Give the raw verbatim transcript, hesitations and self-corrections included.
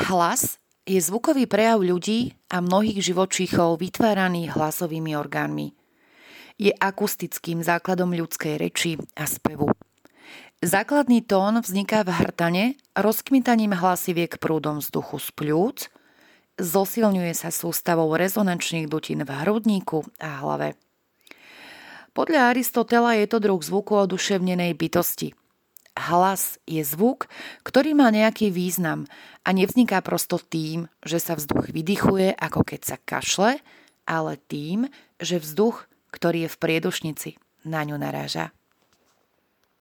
Hlas je zvukový prejav ľudí a mnohých živočíchov vytváraný hlasovými orgánmi. Je akustickým základom ľudskej reči a spevu. Základný tón vzniká v hrtane rozkmitaním hlasiviek prúdom vzduchu z pľúc, zosilňuje sa sústavou rezonančných dutín v hrudníku a hlave. Podľa Aristotela je to druh zvuku oduševnenej bytosti. Hlas je zvuk, ktorý má nejaký význam a nevzniká prosto tým, že sa vzduch vydychuje, ako keď sa kašle, ale tým, že vzduch, ktorý je v priedušnici, na ňu naráža.